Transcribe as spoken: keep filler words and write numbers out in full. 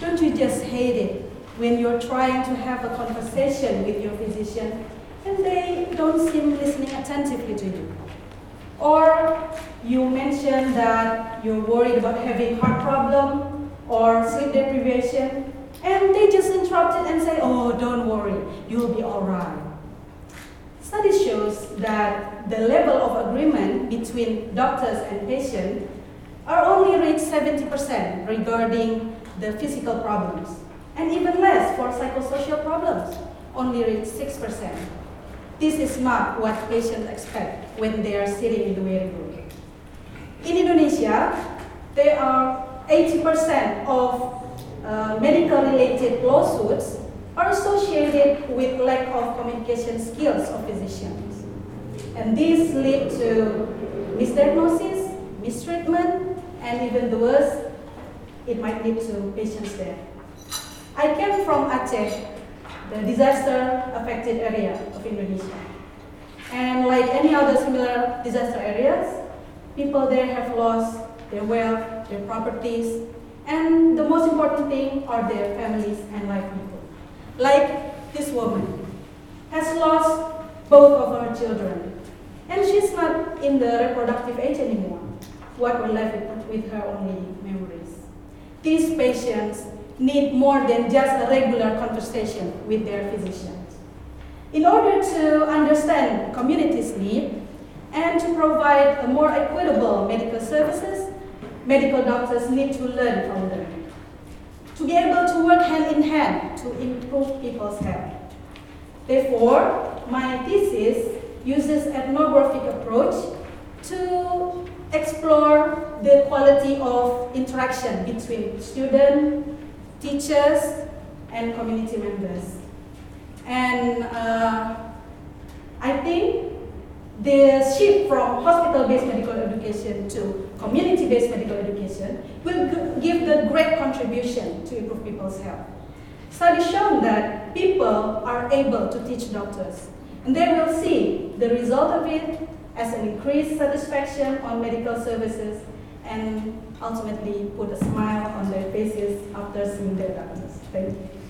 don't you just hate it when you're trying to have a conversation with your physician and they don't seem listening attentively to you? Or you mentioned that you're worried about having heart problem or sleep deprivation, and they just interrupt it and say, oh, don't worry, you'll be all right. Study shows that the level of agreement between doctors and patients are only reached seventy percent regarding the physical problems, and even less for psychosocial problems, only reached six percent. This is not what patients expect when they are sitting in the waiting room. In Indonesia, there are eighty percent of uh, medical-related lawsuits are associated with lack of communication skills of physicians. And these lead to misdiagnosis, mistreatment, and even the worst, it might lead to patients' death. I came from Aceh, the disaster-affected area of Indonesia. And like any other similar disaster areas, people there have lost their wealth, their properties, and the most important thing are their families and livelihood. Like this woman has lost both of her children, and she's not in the reproductive age anymore. What were left with her only memories. These patients need more than just a regular conversation with their physicians. In order to understand the community's need and to provide a more equitable medical services, medical doctors need to learn from them, to be able to work hand in hand to improve people's health. Therefore, my thesis uses ethnographic approach to explore the quality of interaction between students, teachers, and community members. And uh, I think the shift from hospital-based medical education to community-based medical education will give the great contribution to improve people's health. Studies show that people are able to teach doctors, and they will see the result of it as an increased satisfaction on medical services and ultimately put a smile on their faces after seeing their doctors. Thank you.